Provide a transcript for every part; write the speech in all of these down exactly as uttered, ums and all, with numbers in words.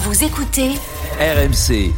Vous écoutez R M C.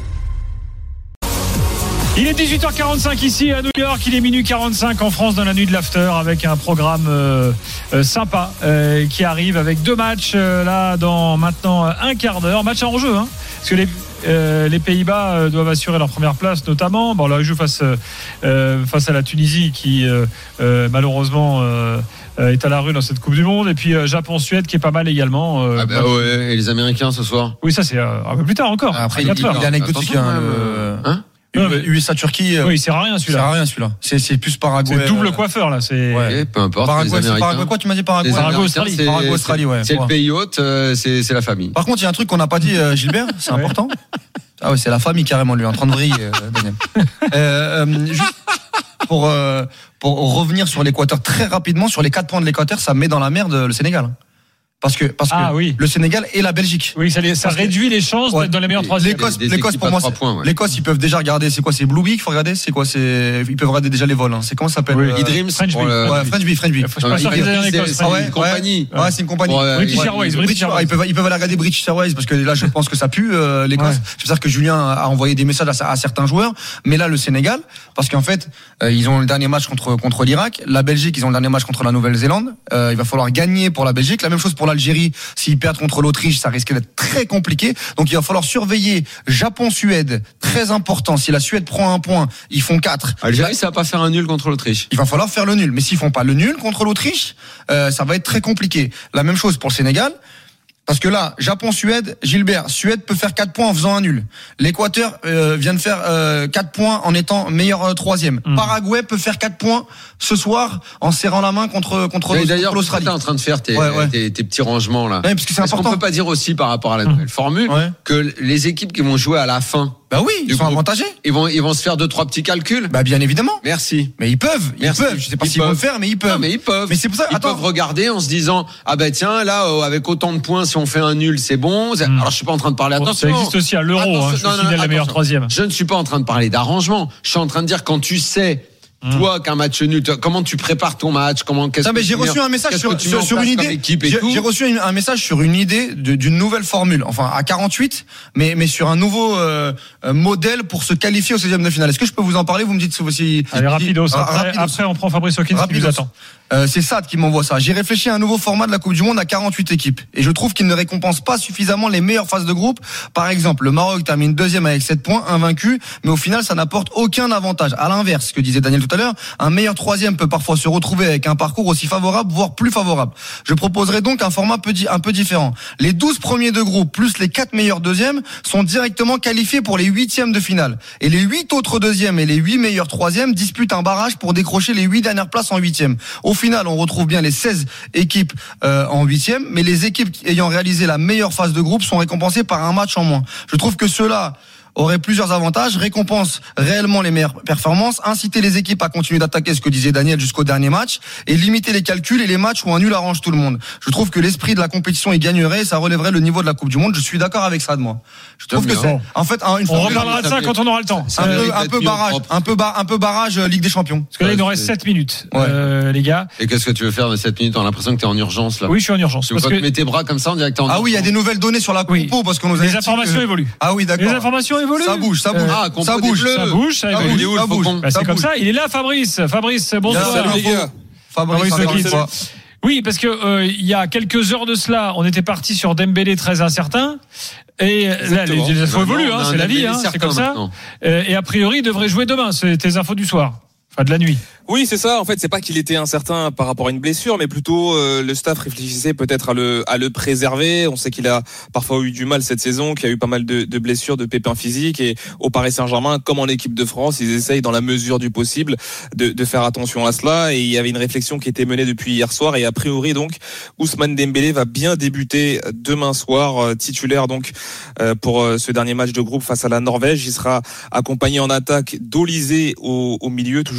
Il est dix-huit heures quarante-cinq ici à New York, il est minuit quarante-cinq en France dans la nuit de l'after avec un programme euh, euh, sympa euh, qui arrive avec deux matchs euh, là dans maintenant un quart d'heure, match en jeu hein, parce que les, euh, les Pays-Bas euh, doivent assurer leur première place notamment. Bon là ils jouent face, euh, face à la Tunisie qui euh, euh, malheureusement euh, est à la rue dans cette Coupe du Monde et puis euh, Japon-Suède qui est pas mal également. Euh, ah bah ouais, et les Américains ce soir. Oui ça c'est euh, un peu plus tard encore. Après il, il, il est anecdotique hein, le... hein U S A Turquie. Oui, il sert à rien celui-là. Il sert à rien celui-là. C'est, c'est plus Paraguay. C'est double coiffeur là. C'est. Ouais, peu importe. Paraguay, les c'est Paraguay quoi? Tu m'as dit Paraguay. Paraguay Australie. C'est, Paraguay Australie, ouais. C'est le pays hôte, euh, c'est, c'est la famille. Par contre, il y a un truc qu'on n'a pas dit, euh, Gilbert. C'est ouais. important. Ah ouais, c'est la famille carrément lui, en train de vriller, euh, Daniel. euh, euh, juste pour euh, pour revenir sur l'Équateur très rapidement, sur les quatre points de l'Équateur, ça met dans la merde le Sénégal. Parce que, parce que ah, oui. le Sénégal et la Belgique. Oui, ça, les, ça réduit les chances ouais. d'être dans les meilleurs troisièmes. L'Écosse, l'Écosse pour moi, points, ouais. l'Écosse, ils peuvent déjà regarder. C'est quoi, c'est Blue Bee qu'il faut regarder. C'est quoi, c'est, ils peuvent regarder déjà les vols. Hein. C'est comment ça s'appelle oui. euh, E-Dreams, French Bee. Le... Ouais, French Bee, French Bee. Je suis pas sûr qu'ils aient en Écosse. Ah ouais, une compagnie. Ouais, ouais, c'est une compagnie. Euh, British Airways. British Airways. Ils peuvent, ils peuvent aller regarder British Airways parce que là, je pense que ça pue euh, l'Écosse. Ouais. Je sais que Julien a envoyé des messages à, à certains joueurs, mais là, le Sénégal, parce qu'en fait, euh, ils ont le dernier match contre contre l'Irak. La Belgique, ils ont le dernier match contre la Nouvelle-Zélande. Euh, il va falloir gagner pour la Belgique. La même chose pour l'Algérie. S'ils perdent contre l'Autriche, ça risque d'être très compliqué. Donc il va falloir surveiller Japon-Suède, très important. Si la Suède prend un point, ils font quatre. Algérie, ça va pas faire un nul contre l'Autriche. Il va falloir faire le nul. Mais s'ils font pas le nul contre l'Autriche, euh, ça va être très compliqué. La même chose pour le Sénégal. Parce que là, Japon-Suède, Gilbert, Suède peut faire quatre points en faisant un nul. L'Équateur euh, vient de faire euh, quatre points en étant meilleur euh, troisième. Mmh. Paraguay peut faire quatre points ce soir en serrant la main contre contre, et d'ailleurs, l'Australie. D'ailleurs, tu es en train de faire tes, ouais, ouais. tes, tes petits rangements là. Ouais, parce que c'est important. On peut pas dire aussi par rapport à la nouvelle mmh. formule ouais. que les équipes qui vont jouer à la fin. Bah oui, ils sont groupe, avantagés. Ils vont, ils vont se faire deux, trois petits calculs. Bah bien évidemment. Merci. Mais ils peuvent, ils Merci. peuvent. Je sais pas ils s'ils peuvent. vont le faire, mais ils peuvent. Non, mais ils peuvent. Mais c'est pour ça. Ils attends. peuvent regarder en se disant, ah ben bah tiens, là, euh, avec autant de points, si on fait un nul, c'est bon. Mmh. Alors je suis pas en train de parler. Bon, attention. Ça existe aussi à l'Euro. Hein, je non, non, non, la meilleure troisième. Je ne suis pas en train de parler d'arrangement. Je suis en train de dire quand tu sais. Toi, qu'un match nul, comment tu prépares ton match? Comment, qu'est-ce non, mais que j'ai reçu un message sur, sur, sur une idée. J'ai, j'ai reçu un message sur une idée de, d'une nouvelle formule. Enfin, à quarante-huit, mais, mais sur un nouveau, euh, modèle pour se qualifier au seizième de finale. Est-ce que je peux vous en parler? Vous me dites si, Allez, rapidos. Si, après, rapidos. après, on prend Fabrice Hawkins qui nous attend. Euh, c'est Sad qui m'envoie ça. J'ai réfléchi à un nouveau format de la Coupe du Monde à quarante-huit équipes. Et je trouve qu'il ne récompense pas suffisamment les meilleures phases de groupe. Par exemple, le Maroc termine deuxième avec sept points, invaincu, mais au final, ça n'apporte aucun avantage. À l'inverse, ce que disait Daniel tout à l'heure, un meilleur troisième peut parfois se retrouver avec un parcours aussi favorable, voire plus favorable. Je proposerai donc un format un peu différent. Les douze premiers de groupe, plus les quatre meilleurs deuxièmes, sont directement qualifiés pour les huitièmes de finale. Et les huit autres deuxièmes et les huit meilleurs troisièmes disputent un barrage pour décrocher les huit dernières places en huitième. Au final, on retrouve bien les seize équipes euh, en huitième, mais les équipes ayant réalisé la meilleure phase de groupe sont récompensées par un match en moins. Je trouve que cela aurait plusieurs avantages, récompense réellement les meilleures performances, inciter les équipes à continuer d'attaquer, ce que disait Daniel, jusqu'au dernier match, et limiter les calculs et les matchs où un nul arrange tout le monde. Je trouve que l'esprit de la compétition y gagnerait et ça relèverait le niveau de la Coupe du Monde. Je suis d'accord avec ça de moi. Je trouve que c'est, en fait, une on reparlera de ça quand on aura le temps. Un peu, un peu barrage, un peu, bar, un peu barrage euh, Ligue des Champions. Parce que là, il nous reste sept minutes, ouais. euh, les gars. Et qu'est-ce que tu veux faire de sept minutes? On a l'impression que t'es en urgence, là. Oui, je suis en urgence. Tu veux que... mettre tes bras comme ça, on dirait que t'es en urgence. Ah oui, il y a des nouvelles données sur la Coupe, oui. parce qu'on nous a les informations que... évoluent. Ah oui, d'accord. Les informations évoluent. Ça bouge, ça bouge. Ah, ça bouge, ça bouge, ça bouge, évolue. ça bouge. Bah, c'est comme ça. Il est là, Fabrice. Fabrice, bonsoir. Salut les gars. Fabrice, Fabrice, Fabrice. Oui, parce que euh, il y a quelques heures de cela, on était parti sur Dembélé très incertain. Et là, les, les infos évoluent, hein, c'est la vie, hein, c'est comme ça. Euh, et a priori, il devrait jouer demain. C'est tes infos du soir, enfin de la nuit. Oui, c'est ça. En fait, c'est pas qu'il était incertain par rapport à une blessure, mais plutôt euh, le staff réfléchissait peut-être à le à le préserver. On sait qu'il a parfois eu du mal cette saison, qu'il y a eu pas mal de, de blessures, de pépins physiques, et au Paris Saint-Germain, comme en équipe de France, ils essayent dans la mesure du possible de, de faire attention à cela. Et il y avait une réflexion qui était menée depuis hier soir, et a priori donc Ousmane Dembélé va bien débuter demain soir, euh, titulaire donc euh, pour euh, ce dernier match de groupe face à la Norvège. Il sera accompagné en attaque d'Olysée au, au milieu, toujours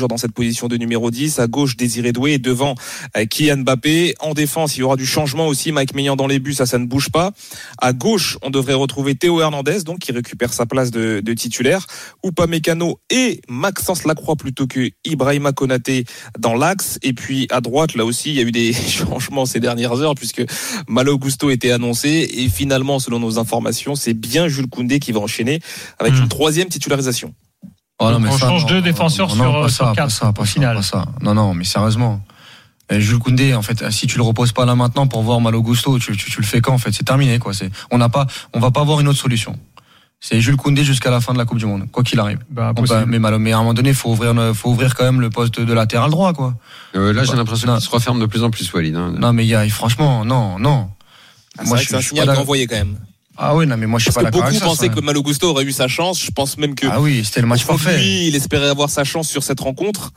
toujours dans cette position de numéro dix. À gauche, Désiré Doué et devant euh, Kylian Mbappé. En défense, il y aura du changement aussi. Mike Maignan dans les buts, ça, ça ne bouge pas. À gauche, on devrait retrouver Théo Hernandez, donc qui récupère sa place de, de titulaire. Upamecano et Maxence Lacroix plutôt que Ibrahima Konaté dans l'axe. Et puis à droite, là aussi, il y a eu des changements ces dernières heures puisque Malo Gusto était annoncé. Et finalement, selon nos informations, c'est bien Jules Koundé qui va enchaîner avec mmh. une troisième titularisation. Oh non, mais on ça, change non, deux défenseurs non, sur, non, pas sur ça, quatre pas ça, pas au ça, final. Pas ça. Non, non, mais sérieusement. Et Jules Koundé, en fait, si tu le reposes pas là maintenant pour voir Malo Gusto, tu, tu, tu le fais quand, en fait, c'est terminé, quoi. C'est, on n'a pas, on va pas avoir une autre solution. C'est Jules Koundé jusqu'à la fin de la Coupe du Monde, quoi qu'il arrive. Bah, bon, bah, mais, mais à un moment donné, faut ouvrir, faut ouvrir quand même le poste de latéral droit, quoi. Euh, là, j'ai bah, l'impression non. qu'il se referme de plus en plus, Walid. Hein. Non, mais il y a, franchement, non, non. Ah, moi, je suis un signal envoyé quand même. Ah oui, non, mais moi je suis Parce pas que d'accord avec beaucoup ça. pensaient ça. que Malo Gusto aurait eu sa chance. Je pense même que. Ah oui, c'était le match parfait. Lui, il espérait avoir sa chance sur cette rencontre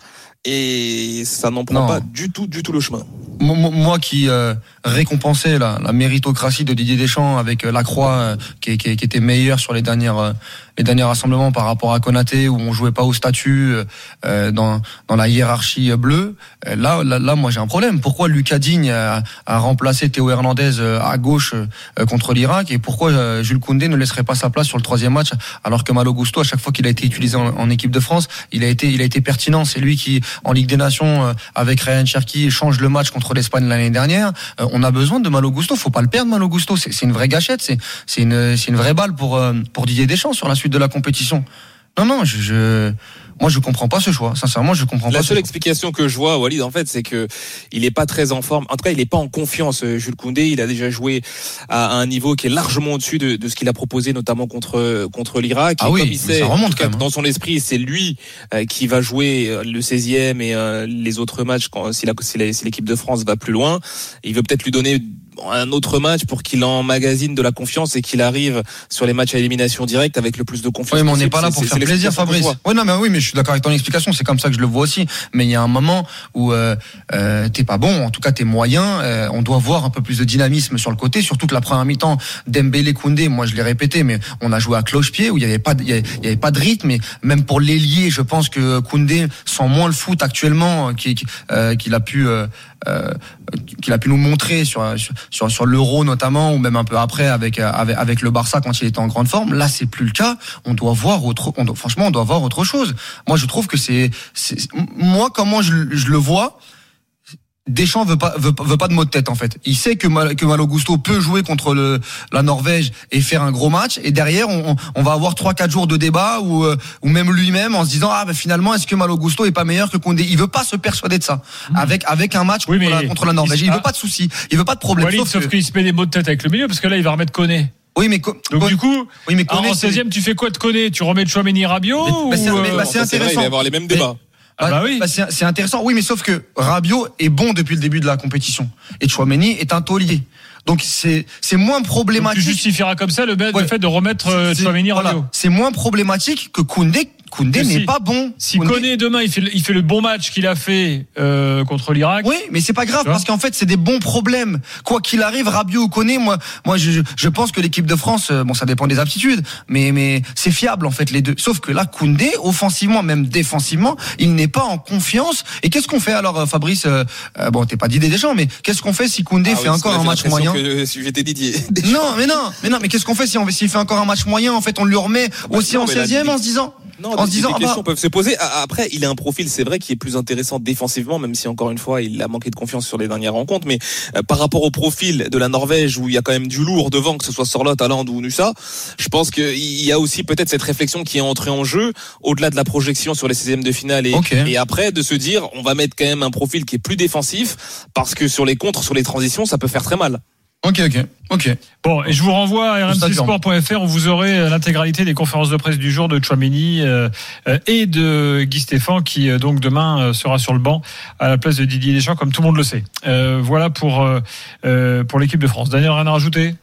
et ça n'en prend non. pas du tout, du tout le chemin. Moi qui euh, récompensais la, la méritocratie de Didier Deschamps avec euh, Lacroix euh, qui, qui, qui était meilleur sur les dernières euh, les derniers rassemblements par rapport à Konaté où on jouait pas au statut euh, dans dans la hiérarchie bleue. Euh, là, là là moi j'ai un problème. Pourquoi Lucas Digne a, a remplacé Théo Hernandez à gauche euh, contre l'Irak et pourquoi euh, Jules Koundé ne laisserait pas sa place sur le troisième match alors que Malo Gusto à chaque fois qu'il a été utilisé en, en équipe de France, il a été il a été pertinent. C'est lui qui en Ligue des Nations euh, avec Ryan Cherki change le match contre l'Espagne l'année dernière. Euh, on a besoin de Malo Gusto, faut pas le perdre Malo Gusto, c'est, c'est une vraie gâchette, c'est c'est une c'est une vraie balle pour euh, pour Didier Deschamps sur la suite de la compétition. Non non, je, je moi je comprends pas ce choix. Sincèrement, je comprends la pas. La seule ce explication que je vois, Walid, en fait, c'est que il est pas très en forme. En tout cas, il est pas en confiance. Jules Koundé, il a déjà joué à un niveau qui est largement au-dessus de, de ce qu'il a proposé, notamment contre contre l'Irak. Ah et oui, comme il sait, ça remonte en tout cas, quand même. dans son esprit, c'est lui euh, qui va jouer le seizième et euh, les autres matchs quand si, la, si, la, si l'équipe de France va plus loin. Il veut peut-être lui donner un autre match pour qu'il emmagasine de la confiance et qu'il arrive sur les matchs à élimination directe avec le plus de confiance. Oui, mais on n'est possible. pas là pour c'est, faire c'est plaisir, Fabrice. Oui, non, mais oui, mais je suis d'accord avec ton explication. C'est comme ça que je le vois aussi. Mais il y a un moment où euh, euh, t'es pas bon. En tout cas, t'es moyen. Euh, on doit voir un peu plus de dynamisme sur le côté. Surtout que la première mi-temps, Dembélé, Koundé, moi je l'ai répété, mais on a joué à cloche-pied où il y avait pas, il y avait, il y avait pas de rythme. Et même pour l'ailier, je pense que Koundé sent moins le foot actuellement qu'il, euh, qu'il a pu. Euh, Euh, qu'il a pu nous montrer sur sur sur l'Euro notamment ou même un peu après avec avec avec le Barça quand il était en grande forme. Là, c'est plus le cas. On doit voir autre on doit, franchement, on doit voir autre chose. Moi, je trouve que c'est, c'est moi comment je, je le vois. Deschamps veut pas veut, veut pas de maux de tête en fait. Il sait que Mal, que Malo Gusto peut jouer contre le la Norvège et faire un gros match et derrière on on va avoir trois quatre jours de débat ou ou même lui-même en se disant ah ben finalement est-ce que Malo Gusto est pas meilleur que Koundé. Il veut pas se persuader de ça mmh. avec avec un match oui, contre, la, contre la Norvège. Il, il veut pas de soucis, il veut pas de problème. Walid, sauf, sauf que... qu'il se met des maux de tête avec le milieu parce que là il va remettre Koné. Oui mais co- donc co- du coup oui, mais Koné, en seizième tu fais quoi de Koné? Tu remets Tchouaméni, Rabiot mais, mais ou mais, bah, c'est non, intéressant. C'est vrai, il va y avoir les mêmes débats. Ah bah oui. Bah c'est, c'est intéressant. Oui, mais sauf que Rabiot est bon depuis le début de la compétition et Tchouaméni est un taulier. Donc c'est c'est moins problématique. Donc tu justifieras comme ça le, ouais. le fait de remettre c'est, Tchouaméni, voilà. Rabiot. C'est moins problématique que Koundé. Koundé que n'est si, pas bon. Si Koundé... Koné demain il fait il fait le bon match qu'il a fait euh, contre l'Irak. Oui, mais c'est pas grave parce qu'en fait c'est des bons problèmes. Quoi qu'il arrive, Rabiot ou Koné, moi moi je je pense que l'équipe de France, bon ça dépend des aptitudes, mais mais c'est fiable en fait les deux. Sauf que là Koundé, offensivement même défensivement, il n'est pas en confiance. Et qu'est-ce qu'on fait alors, Fabrice? euh, Bon, t'es pas Didier Deschamps, mais qu'est-ce qu'on fait si Koundé ah fait oui, encore un match moyen? Que, si j'étais Didier. Non, mais non, mais non, mais qu'est-ce qu'on fait si on s'il fait encore un match moyen? En fait, on le remet bah, aussi non, en seizième en se disant. Non, en se disant, des questions ah bah... peuvent se poser. Après, il a un profil, c'est vrai, qui est plus intéressant défensivement, même si encore une fois, il a manqué de confiance sur les dernières rencontres. Mais euh, par rapport au profil de la Norvège, où il y a quand même du lourd devant, que ce soit Sorloth, Haaland ou Nusa, je pense qu'il y a aussi peut-être cette réflexion qui est entrée en jeu, au-delà de la projection sur les seizièmes de finale et, okay. et après, de se dire, on va mettre quand même un profil qui est plus défensif, parce que sur les contres, sur les transitions, ça peut faire très mal. Ok, ok, ok. Bon, et je vous renvoie à r m c sport point f r où vous aurez l'intégralité des conférences de presse du jour de Tchouaméni euh, et de Guy Stéphane qui euh, donc demain euh, sera sur le banc à la place de Didier Deschamps, comme tout le monde le sait. Euh, voilà pour euh, pour l'équipe de France. Daniel, rien à rajouter?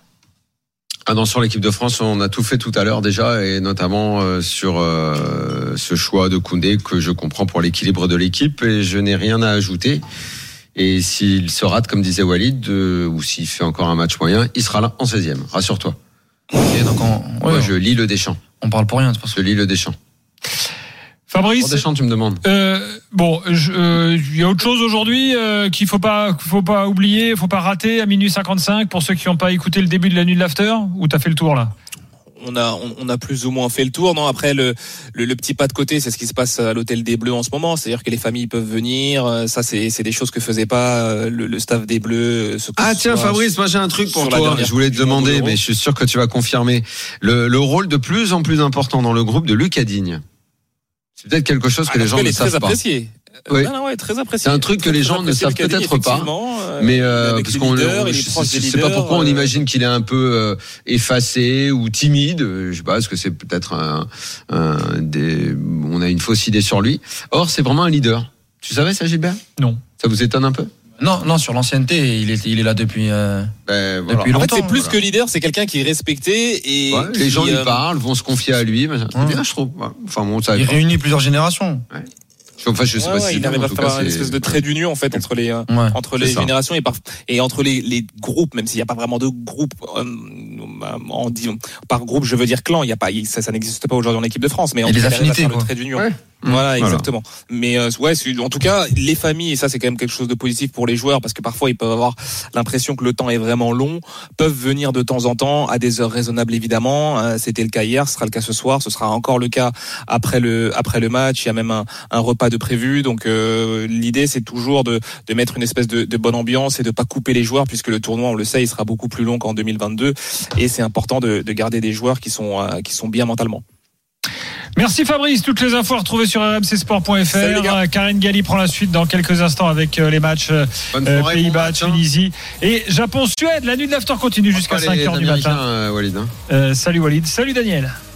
Ah non, sur l'équipe de France, on a tout fait tout à l'heure déjà, et notamment euh, sur euh, ce choix de Koundé que je comprends pour l'équilibre de l'équipe, et je n'ai rien à ajouter. Et s'il se rate, comme disait Walid, euh, ou s'il fait encore un match moyen, il sera là en seizième. Rassure-toi. Okay, donc on, Moi, ouais, je lis le Deschamps. On parle pour rien, de toute façon. Je lis le Deschamps. Fabrice, Deschamps, tu me demandes. Euh, bon, il euh, y a autre chose aujourd'hui euh, qu'il faut pas, qu'il faut pas oublier, faut pas rater à minuit cinquante-cinq pour ceux qui n'ont pas écouté le début de la nuit de l'after. Ou t'as fait le tour là? On a, on, on a plus ou moins fait le tour, non? Après, le, le, le petit pas de côté, c'est ce qui se passe à l'hôtel des Bleus en ce moment. C'est-à-dire que les familles peuvent venir. Ça, c'est, c'est des choses que faisait pas le, le staff des Bleus. Ah tiens, Fabrice, moi j'ai un truc pour toi. Je voulais te demander, mais je suis sûr que tu vas confirmer le, le rôle de plus en plus important dans le groupe de Lucas Digne. C'est peut-être quelque chose que ah, les gens ne savent pas. Apprécié. Oui. Non, non, ouais, très apprécié. C'est un truc que très, les gens ne savent peut-être pas. Euh, mais euh, parce qu'on, leaders, je, je sais pas pourquoi on imagine qu'il est un peu euh, effacé ou timide. Je sais pas, parce que c'est peut-être un, un des, on a une fausse idée sur lui. Or, c'est vraiment un leader. Tu savais ça, Gilbert? Non. Ça vous étonne un peu? Non, non, sur l'ancienneté, il est, il est là depuis, euh, ben, voilà. depuis longtemps. En fait, c'est plus voilà. que leader, c'est quelqu'un qui est respecté et ouais, qui, les gens lui euh, parlent, vont se confier à lui. C'est hum. bien, je trouve. Enfin bon, ça. Il pas. réunit plusieurs générations. Ouais. Enfin, je sais ouais, pas ouais, si il arrive à faire une espèce de trait d'union en fait entre les euh, ouais, entre les ça. générations et par et entre les les groupes, même s'il n'y a pas vraiment de groupe euh, en dit par groupe, je veux dire clan, il y a pas ça, ça n'existe pas aujourd'hui en équipe de France, mais on les affinités, le trait d'union. Ouais. Voilà, voilà, exactement. Mais euh, ouais, en tout cas, les familles, et ça c'est quand même quelque chose de positif pour les joueurs, parce que parfois ils peuvent avoir l'impression que le temps est vraiment long, peuvent venir de temps en temps à des heures raisonnables évidemment. Euh, c'était le cas hier, ce sera le cas ce soir, ce sera encore le cas après le après le match. Il y a même un, un repas de prévu, donc euh, l'idée c'est toujours de de mettre une espèce de, de bonne ambiance et de pas couper les joueurs, puisque le tournoi, on le sait, il sera beaucoup plus long qu'en deux mille vingt-deux, et c'est important de, de garder des joueurs qui sont euh, qui sont bien mentalement. Merci Fabrice, toutes les infos à retrouver sur r m c sport point f r. Karine Galli prend la suite dans quelques instants avec les matchs euh, Pays-Bas, Tunisie et Japon-Suède. La nuit de l'after continue jusqu'à cinq heures du matin. Euh, Walid, hein. euh, salut Walid, salut Daniel.